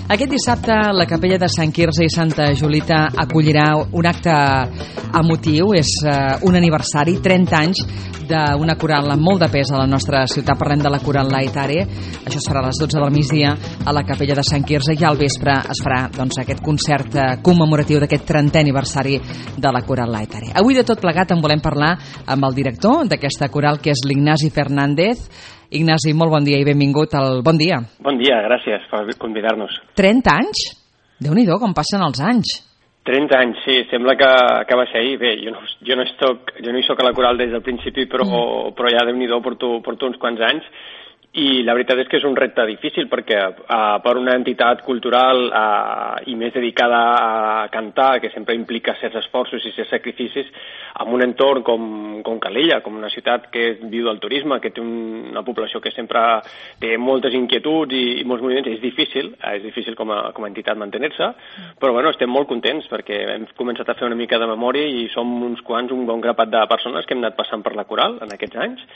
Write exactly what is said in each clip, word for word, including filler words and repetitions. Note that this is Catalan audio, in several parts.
Aquest dissabte la capella de Sant Quirze i Santa Julita acollirà un acte emotiu. És uh, un aniversari, trenta anys d'una coral amb molt de pes a la nostra ciutat. Parlem de la coral Laetare. Això es farà a les dotze del migdia a la capella de Sant Quirze i al vespre es farà doncs, aquest concert uh, commemoratiu d'aquest trentè aniversari de la coral Laetare. Avui de tot plegat en volem parlar amb el director d'aquesta coral, que és l'Ignasi Fernández. Ignasi, molt bon dia i benvingut al Bon Dia. Bon dia, gràcies per convidar-nos. trenta anys? Déu-n'hi-do, com passen els anys. trenta anys, sí, sembla que, que va ser ahir. Bé, jo no, jo no, estoc, jo no hi soc a la coral des del principi, però, mm. però ja déu-n'hi-do porto, porto uns quants anys. I la veritat és que és un repte difícil perquè uh, per una entitat cultural uh, i més dedicada a cantar, que sempre implica certs esforços i certs sacrificis, amb un entorn com, com Calella, com una ciutat que viu del turisme, que té un, una població que sempre té moltes inquietuds i, i molts moviments, és difícil, uh, és difícil com a, com a entitat mantenir-se, però bueno, estem molt contents perquè hem començat a fer una mica de memòria i som uns quants, un bon grapat de persones que hem anat passant per la coral en aquests anys.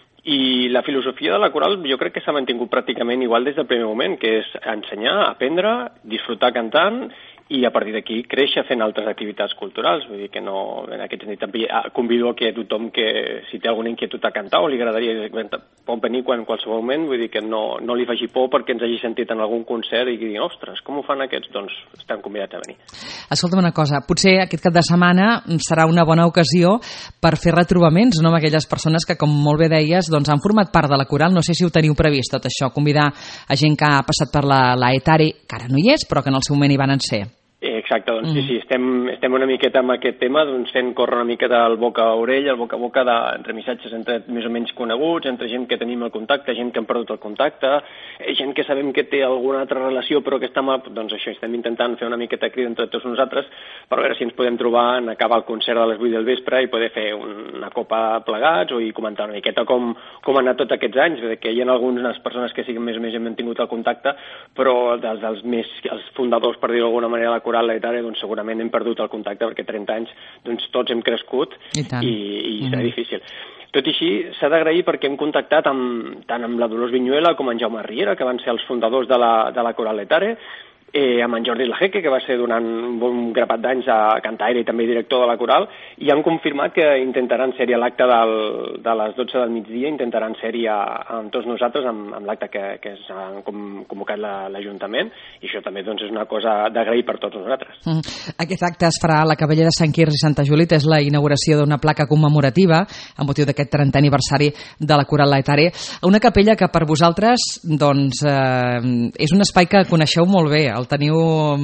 I la filosofia de la coral jo crec que s'ha mantingut pràcticament igual des del primer moment, que és ensenyar, aprendre, disfrutar cantant i a partir d'aquí créixer fent altres activitats culturals. Vull dir que no, en aquest sentit també convido a que tothom que si té alguna inquietud a cantar o li agradaria pot venir quan qualsevol moment, vull dir que no, no li faci por perquè ens hagi sentit en algun concert i que digui, ostres, com ho fan aquests? Doncs estan convidats a venir. Escolta'm una cosa, potser aquest cap de setmana serà una bona ocasió per fer retrobaments, no?, amb aquelles persones que, com molt bé deies, doncs han format part de la coral. No sé si ho teniu previst tot això, convidar a gent que ha passat per la Laetare, que ara no hi és, però que en el seu moment hi van ser. Exacte, doncs sí, sí, estem, estem una miqueta amb aquest tema, doncs fent córrer una miqueta del boca a orella, el boca a boca de, entre missatges entre més o menys coneguts, entre gent que tenim el contacte, gent que hem perdut el contacte, gent que sabem que té alguna altra relació però que està mal, doncs això, estem intentant fer una miqueta crida entre tots nosaltres per veure si ens podem trobar en acabar el concert de les vuit del vespre i poder fer una copa plegats o i comentar una miqueta com, com han anat tots aquests anys, perquè hi ha algunes persones que sí que més o menys hem mantingut el contacte, però dels, dels més, els fundadors, per dir-ho d'alguna manera, la coral Laetare, doncs segurament hem perdut el contacte perquè trenta anys doncs tots hem crescut i, i, i serà mm. difícil. Tot i així, s'ha d'agrair perquè hem contactat amb, tant amb la Dolors Viñuela com en Jaume Riera, que van ser els fundadors de la, de la coral Laetare, eh, amb en Jordi Lajeque, que va ser durant un bon grapat d'anys a cantaire i també director de la coral, i han confirmat que intentaran ser-hi a l'acte del, de les dotze del migdia, intentaran ser-hi amb tots nosaltres, amb, amb l'acte que, que s'ha convocat l'Ajuntament, i això també doncs, és una cosa d'agrair per tots nosaltres. Mm. Aquest acte es farà a la capella de Sant Quirze i Santa Julita, és la inauguració d'una placa commemorativa amb motiu d'aquest trentè aniversari de la coral Laetare, una capella que per vosaltres doncs, eh, és un espai que coneixeu molt bé, el teniu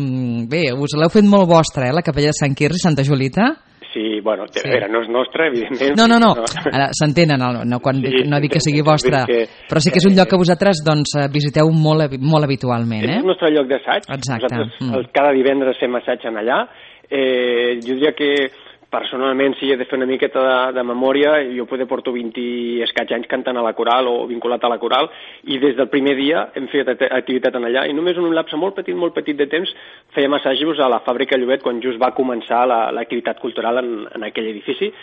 bé, us l'heu fet molt vostre, eh, la capella de Sant Quirze i Santa Julita? Sí, bueno, sí. Era, no és nostre, evidentment. No, no, no, ara s'entenen, no, no, quan sí, dic, no dic que sigui vostre, que, però sí que és un lloc que vosaltres doncs, visiteu molt, molt habitualment, eh? És el nostre lloc d'assaig. Exacte. Nosaltres mm. cada divendres fem assaig en allà. Eh, jo diria que personalment, si he de fer una miqueta de, de memòria, jo poder porto vint i escaig anys cantant a la coral o vinculat a la coral, i des del primer dia hem fet activitat en allà, i només en un lapse molt petit, molt petit de temps fèiem assajos a la fàbrica Llobet quan just va començar l'activitat cultural en, en aquell edifici.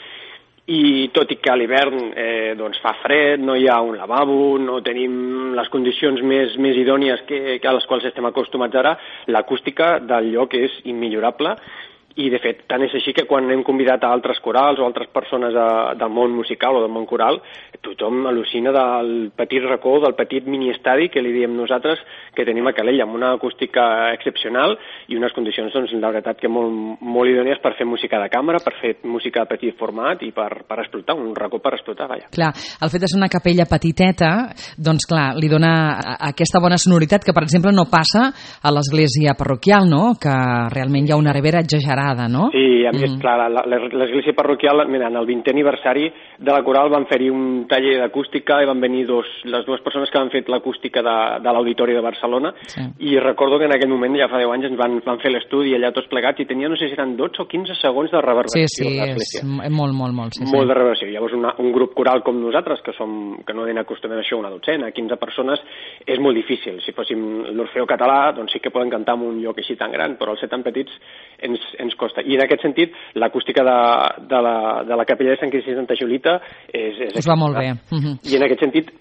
I tot i que a l'hivern eh, doncs fa fred, no hi ha un lavabo, no tenim les condicions més, més idònies que, que a les quals estem acostumats ara, l'acústica del lloc és immillorable. I, de fet, tant és així que quan hem convidat a altres corals o altres persones a, del món musical o del món coral, tothom al·lucina del petit racó, del petit mini-estadi que li diem nosaltres que tenim a Calella, amb una acústica excepcional i unes condicions, doncs, la veritat, que molt, molt idònies per fer música de cambra, per fer música de petit format i per, per explotar, un racó per explotar, vaja. Clar, el fet de ser una capella petiteta, doncs clar, li dona aquesta bona sonoritat que, per exemple, no passa a l'església parroquial, no?, que realment hi ha una ribera exagerada. No? Sí, a més, mm. clar, l'església parroquial, mira, en el vintè aniversari de la coral van fer-hi un taller d'acústica i van venir dos, les dues persones que han fet l'acústica de, de l'Auditori de Barcelona, sí. I recordo que en aquell moment, ja fa deu anys, ens van, van fer l'estudi allà tots plegats i tenia, no sé si eren dotze o quinze segons de reverberació. Sí, sí, és molt, molt, molt. Sí, molt sí. de reverberació. Llavors, una, un grup coral com nosaltres, que som que no anem acostumats a això, una dotzena, quinze persones, és molt difícil. Si fóssim l'Orfeó Català, doncs sí que poden cantar en un lloc així tan gran, però al ser tan petits ens, ens costa. I en aquest sentit, l'acústica de, de, la, de la capella de Sant Quirze i Santa Julita és, és us va molt bé. Uh-huh. I en aquest sentit,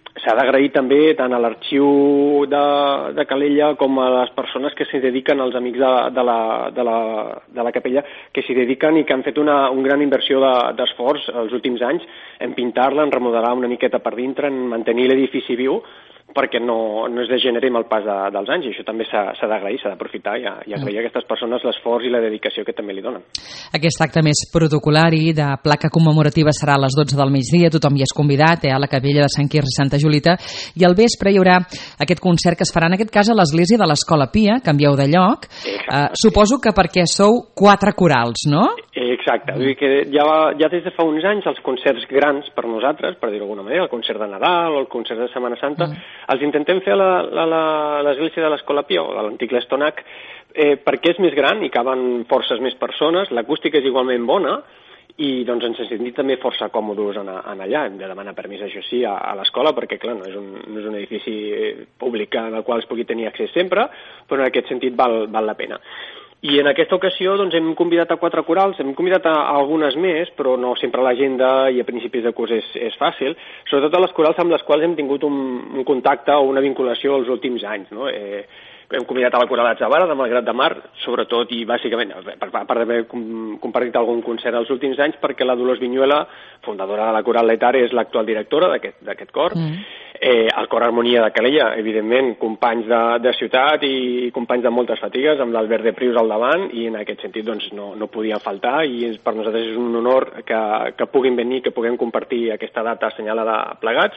s'ha d'agrair també tant a l'arxiu de, de Calella com a les persones que s'hi dediquen, els amics de, de, la, de, la, de la capella, que s'hi dediquen i que han fet una, una gran inversió d'esforç els últims anys en pintar-la, en remodelar una miqueta per dintre, en mantenir l'edifici viu, perquè no, no es degeneri amb el pas de, dels anys, i això també s'ha d'agrair, s'ha d'aprofitar i, i agrair a aquestes persones l'esforç i la dedicació que també li donen. Aquest acte més protocolari de placa commemorativa serà a les dotze del migdia, tothom hi és convidat, eh, a la capella de Sant Quirze i Santa Julita, i al vespre hi haurà aquest concert que es farà en aquest cas a l'església de l'Escola Pia, canvieu de lloc. Eh, suposo que perquè sou quatre corals, no? Exacte, vull dir que ja, ja des de fa uns anys els concerts grans per nosaltres, per dir-ho d'alguna manera, el concert de Nadal o el concert de Setmana Santa, mm. els intentem fer a l'església de l'Escola Pia o de l'antic l'Estonac, eh, perquè és més gran i caben forces més persones, l'acústica és igualment bona i doncs ens hem sentit també força còmodes en, en allà. Hem de demanar permís, això sí, a, a l'escola, perquè clar, no és, un, no és un edifici públic en el qual es pugui tenir accés sempre, però en aquest sentit val, val la pena. I en aquesta ocasió doncs, hem convidat a quatre corals, hem convidat a, a algunes més, però no sempre a l'agenda i a principis de curs és, és fàcil, sobretot a les corals amb les quals hem tingut un, un contacte o una vinculació els últims anys. No? Eh, hem convidat a la Coral Atzavara de Malgrat de Mar, sobretot i bàsicament, a part d'haver compartit algun concert els últims anys, perquè la Dolors Viñuela, fundadora de la Coral Laetare, és l'actual directora d'aquest cor. Mm. Eh, el Cor Harmonia de Calella, evidentment, companys de, de ciutat i companys de moltes fatigues, amb l'Albert de Prius al davant, i en aquest sentit doncs, no, no podia faltar, i és, per nosaltres és un honor que, que puguin venir, que puguem compartir aquesta data assenyalada plegats.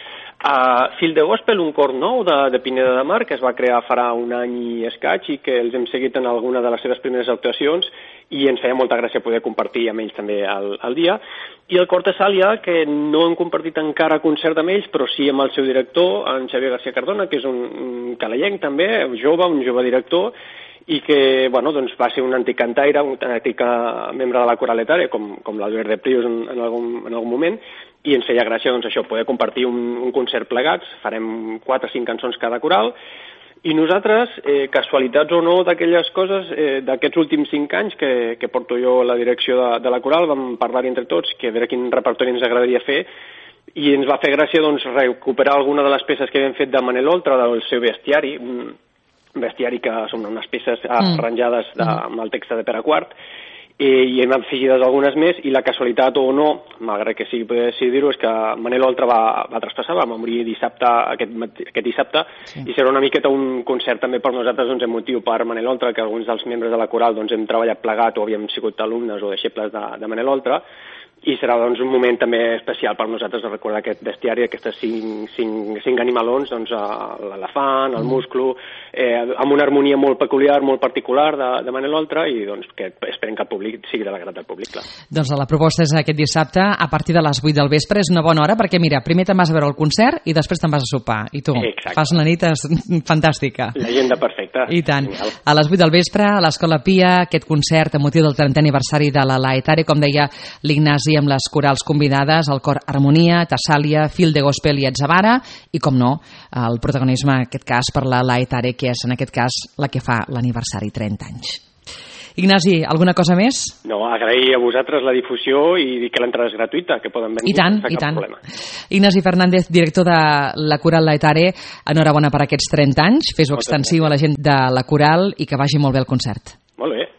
Uh, Fil de Gospel, un cor nou de, de Pineda de Mar, que es va crear farà un any i escaig i que els hem seguit en alguna de les seves primeres actuacions i ens feia molta gràcia poder compartir amb ells també el, el dia. I el cor Tessàlia, que no hem compartit encara concert amb ells, però sí amb el seu director, en Xavier García Cardona, que és un, un calellenc també, jove, un jove director, i que bueno, doncs va ser un antic cantaire, un antic membre de la Coral Laetare, com, com l'Albert de Prius en, en, algun, en algun moment, i ens feia gràcia doncs, això, poder compartir un, un concert plegats, farem quatre o cinc cançons cada coral, i nosaltres, eh, casualitats o no d'aquelles coses, eh, d'aquests últims cinc anys que, que porto jo la direcció de, de la coral, vam parlar entre tots que a veure quin repertori ens agradaria fer, i ens va fer gràcia doncs, recuperar alguna de les peces que havíem fet de Manel Oltra, del seu bestiari, un bestiari que són unes peces mm. arranjades de, amb el text de Pere Quart, eh, i hem afegides algunes més, i la casualitat o no, malgrat que sí, sí dir-ho, és que Manel Oltra va, va traspassar, va morir dissabte, aquest, aquest dissabte, sí. I serà una miqueta un concert també per nosaltres doncs, en motiu per Manel Oltra, que alguns dels membres de la coral doncs, hem treballat plegat o havíem sigut alumnes o deixebles de, de Manel Oltra, i serà doncs, un moment també especial per nosaltres de recordar aquest bestiari, aquestes cinc, cinc, cinc animalons, doncs, l'elefant, el musclo, eh, amb una harmonia molt peculiar, molt particular de, de Manel Oltra, i doncs, que esperem que el públic sigui de l'agrat del públic, clar. Doncs la proposta és aquest dissabte a partir de les vuit del vespre, és una bona hora, perquè mira, primer te'n vas a veure el concert i després te'n vas a sopar, i tu Exacte. Fas una nit fantàstica. L'agenda perfecta. I tant. Genial. A les vuit del vespre, a l'Escola Pia, aquest concert amb motiu del trentè aniversari de la Laetare, com deia l'Ignasi, amb les corals convidades, el cor Harmonia, Tessàlia, Fil de Gospel i Atzavara, i com no, el protagonisme en aquest cas per la Laetare, que és en aquest cas la que fa l'aniversari trenta anys. Ignasi, alguna cosa més? No, agrair a vosaltres la difusió i dir que l'entrada és gratuïta, que poden venir I tant, sense i cap tant. problema. Ignasi Fernández, director de la Coral Laetare, enhorabona per aquests trenta anys, fes-ho extensiu a la gent de la Coral i que vagi molt bé el concert. Molt bé.